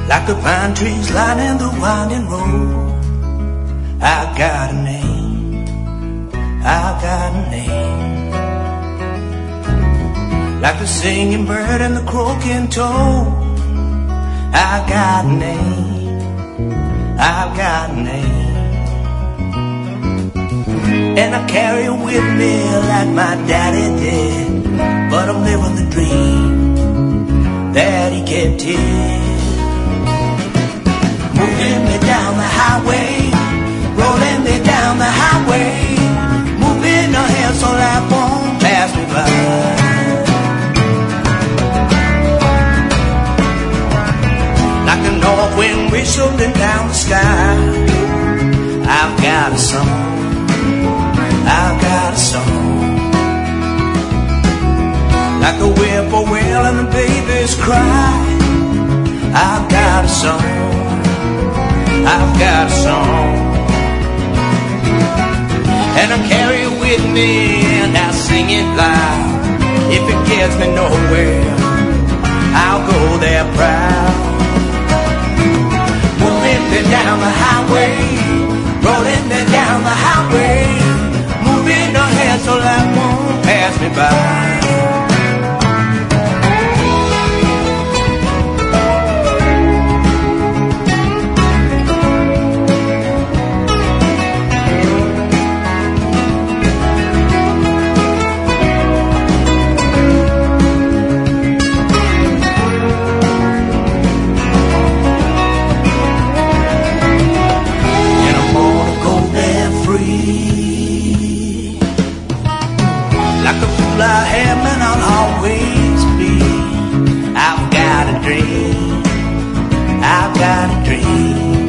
Like the pine trees lining the winding road, I got a name, I got a name. Like the singing bird and the croaking toad, I got a name, I got a name. And I carry it with me like my daddy did, but I'm living the dream that he kept here. Moving me down the highway, rolling me down the highway, moving ahead so life won't pass me by. Like the north wind whistling down the sky, I've got a song, I've got a song. Like the whippoorwill and the babies cry, I've got a song, I've got a song. And I carry it with me and I sing it loud. If it gets me nowhere, I'll go there proud. Moving me down the highway, rolling me down the highway, moving ahead so life won't pass me by. Like a fool I am and I'll always be. I've got a dream, I've got a dream.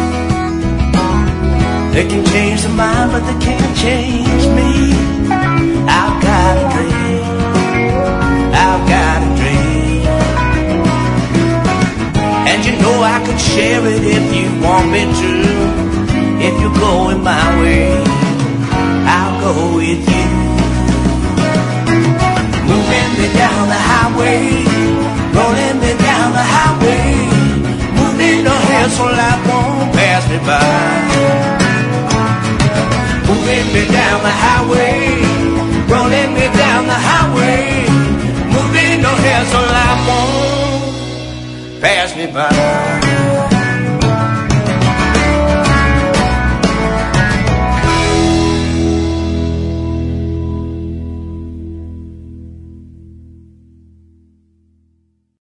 They can change the mind but they can't change me. I've got a dream, I've got a dream. And you know I could share it if you want me to. If you're going my way, I'll go with you. Moving me down the highway, rolling me down the highway, moving ahead so life won't pass me by. Moving me down the highway,